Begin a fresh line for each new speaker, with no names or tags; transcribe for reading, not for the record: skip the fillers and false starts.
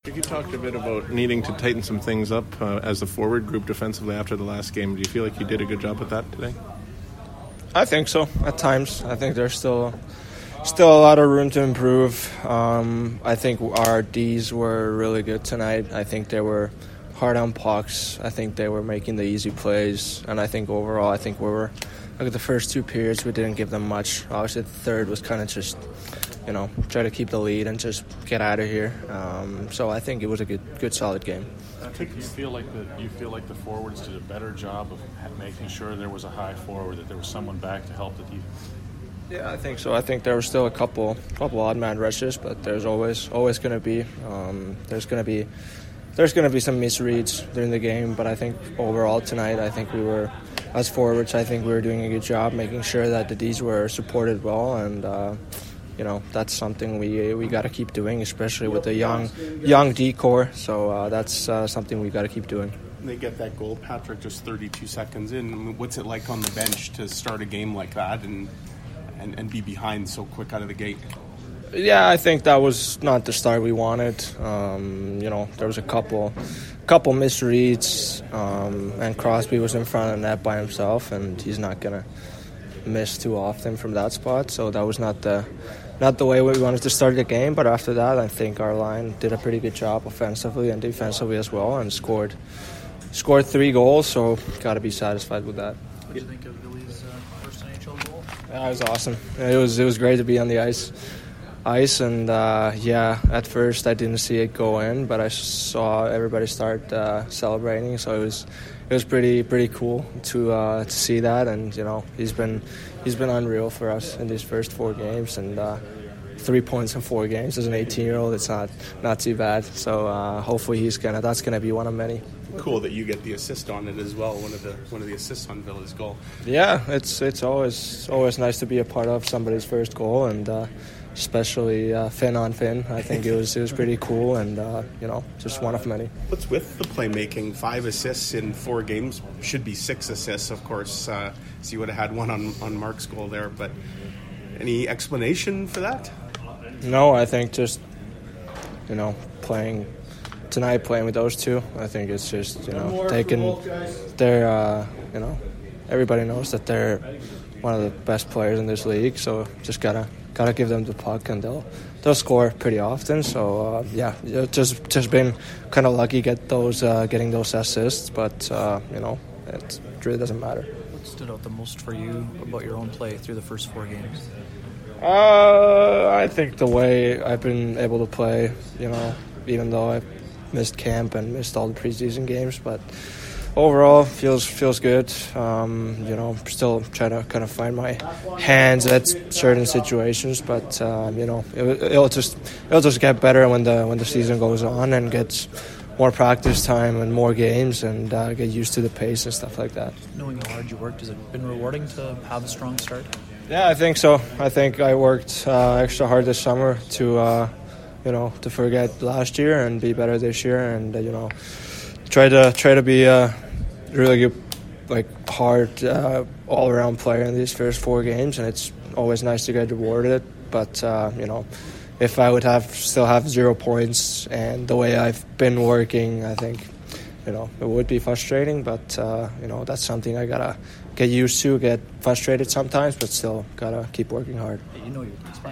You talked a bit about needing to tighten some things up as the forward group defensively after the last game. Do you feel like you did a good job with that today?
I think so. At times, I think there's still a lot of room to improve. I think our Ds were really good tonight. I think they were hard on pucks. I think they were making the easy plays, and I think overall, we were look at the first two periods. We didn't give them much. Obviously, the third was kind of just try to keep the lead and just get out of here. So I think it was a good solid game.
Do you feel like the forwards did a better job of making sure there was a high forward, that there was someone back to help the defense?
Yeah, I think so. I think there were still a couple odd man rushes, but there's always going to be there's going to be some misreads during the game. But I think overall tonight, I think we were, as forwards, I think we were doing a good job making sure that the Ds were supported well, and that's something we got to keep doing, especially with the young D core. So that's something we got to keep doing.
They get that goal, Patrick, just 32 seconds in. I mean, what's it like on the bench to start a game like that and be behind so quick out of the gate?
Yeah, I think that was not the start we wanted. There was a couple misreads, and Crosby was in front of the net by himself, and he's not gonna miss too often from that spot. So that was not the way we wanted to start the game. But after that, I think our line did a pretty good job offensively and defensively as well, and scored 3 goals. So got to be satisfied with that.
What did you think of Billy's first NHL goal?
Yeah, it was awesome. It was great to be on the ice, and at first I didn't see it go in, but I saw everybody start celebrating. So it was pretty cool to see that, and he's been unreal for us in these first 4 games, and 3 points in 4 games as an 18-year-old, it's not too bad. So hopefully that's gonna be one of many.
Cool that you get the assist on it as well. One of the assists on Billy's goal.
Yeah, it's always nice to be a part of somebody's first goal, and especially Finn on Finn. I think it was pretty cool, and just one of many.
What's with the playmaking? 5 assists in 4 games, should be 6 assists, of course. So you would have had one on Mark's goal there, but any explanation for that?
No, I think just playing with those two. I think it's just they're everybody knows that they're one of the best players in this league, so just gotta give them the puck, and they'll score pretty often. So just been kind of lucky getting those assists, but it really doesn't matter.
What stood out the most for you about your own play through the first 4 games?
I think the way I've been able to play, even though I missed camp and missed all the preseason games, but overall feels good. Still trying to kind of find my hands at certain situations, but it'll just get better when the season goes on and gets more practice time and more games, and get used to the pace and stuff like that.
Knowing how hard you worked, has it been rewarding to have a strong start?
Yeah, I think so. I think I worked extra hard this summer to forget last year and be better this year, and try to be a really good, hard all around player in these first 4 games, and it's always nice to get rewarded. But if I would still have 0 points and the way I've been working, I think it would be frustrating. But that's something I gotta get used to. Get frustrated sometimes, but still gotta keep working hard.
You're